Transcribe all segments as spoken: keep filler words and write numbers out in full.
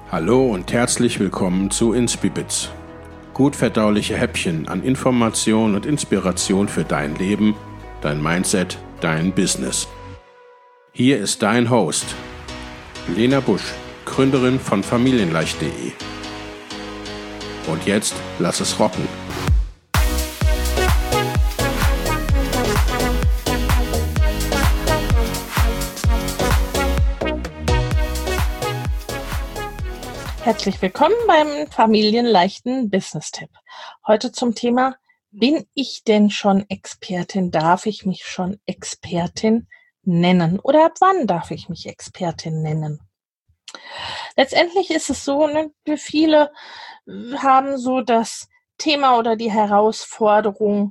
Hallo und herzlich willkommen zu InspiBits. Gut verdauliche Häppchen an Information und Inspiration für dein Leben, dein Mindset, dein Business. Hier ist dein Host, Lena Busch, Gründerin von familienleicht punkt de. Und jetzt lass es rocken. Herzlich willkommen beim familienleichten Business-Tipp. Heute zum Thema: Bin ich denn schon Expertin? Darf ich mich schon Expertin nennen? Oder ab wann darf ich mich Expertin nennen? Letztendlich ist es so, ne, viele haben so das Thema oder die Herausforderung,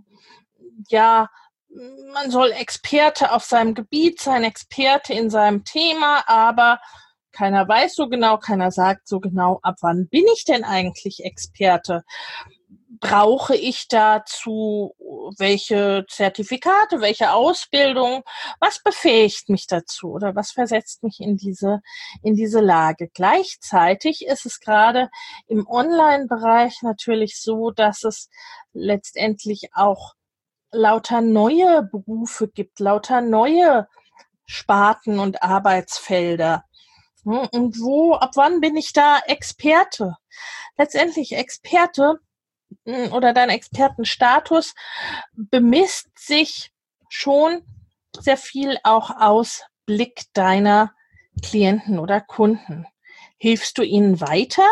ja, man soll Experte auf seinem Gebiet sein, Experte in seinem Thema, aber keiner weiß so genau, keiner sagt so genau, ab wann bin ich denn eigentlich Experte? Brauche ich dazu welche Zertifikate, welche Ausbildung? Was befähigt mich dazu oder was versetzt mich in diese, in diese Lage? Gleichzeitig ist es gerade im Online-Bereich natürlich so, dass es letztendlich auch lauter neue Berufe gibt, lauter neue Sparten und Arbeitsfelder. Und wo, ab wann bin ich da Experte? Letztendlich Experte oder dein Expertenstatus bemisst sich schon sehr viel auch aus Blick deiner Klienten oder Kunden. Hilfst du ihnen weiter?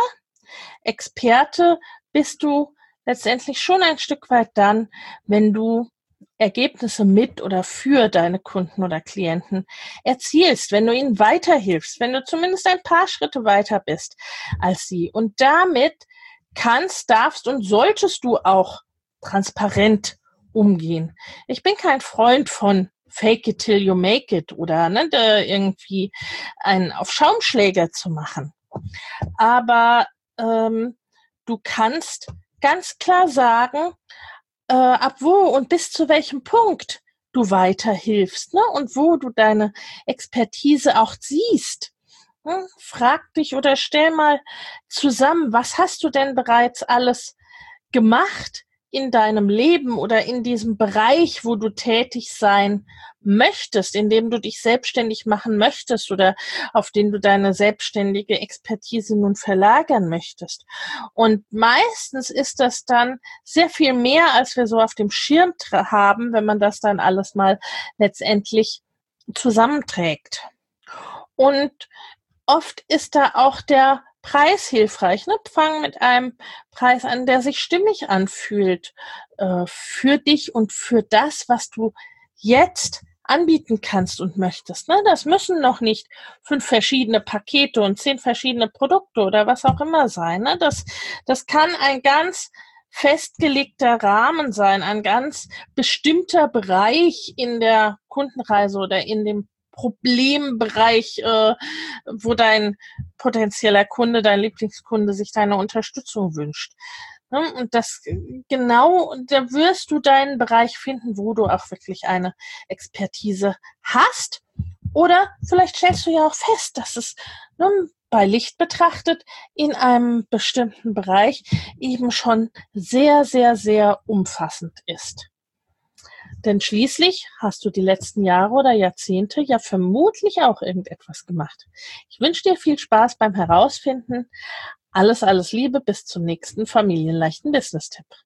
Experte bist du letztendlich schon ein Stück weit dann, wenn du Ergebnisse mit oder für deine Kunden oder Klienten erzielst, wenn du ihnen weiterhilfst, wenn du zumindest ein paar Schritte weiter bist als sie. Und damit kannst, darfst und solltest du auch transparent umgehen. Ich bin kein Freund von Fake it till you make it oder ne, da irgendwie einen auf Schaumschläger zu machen. Aber ähm, du kannst ganz klar sagen, Äh, ab wo und bis zu welchem Punkt du weiterhilfst, ne? Und wo du deine Expertise auch siehst. Hm? Frag dich oder stell mal zusammen, was hast du denn bereits alles gemacht in deinem Leben oder in diesem Bereich, wo du tätig sein möchtest, in dem du dich selbstständig machen möchtest oder auf den du deine selbstständige Expertise nun verlagern möchtest. Und meistens ist das dann sehr viel mehr, als wir so auf dem Schirm tra- haben, wenn man das dann alles mal letztendlich zusammenträgt. Und oft ist da auch der Preis hilfreich. Ne? Fang mit einem Preis an, der sich stimmig anfühlt äh, für dich und für das, was du jetzt anbieten kannst und möchtest. Ne? Das müssen noch nicht fünf verschiedene Pakete und zehn verschiedene Produkte oder was auch immer sein. Ne? Das, das kann ein ganz festgelegter Rahmen sein, ein ganz bestimmter Bereich in der Kundenreise oder in dem Problembereich, äh, wo dein potenzieller Kunde, dein Lieblingskunde sich deine Unterstützung wünscht. Ne? Und das genau, da wirst du deinen Bereich finden, wo du auch wirklich eine Expertise hast. Oder vielleicht stellst du ja auch fest, dass es ne, bei Licht betrachtet in einem bestimmten Bereich eben schon sehr, sehr, sehr umfassend ist. Denn schließlich hast du die letzten Jahre oder Jahrzehnte ja vermutlich auch irgendetwas gemacht. Ich wünsche dir viel Spaß beim Herausfinden. Alles, alles Liebe, bis zum nächsten familienleichten Business-Tipp.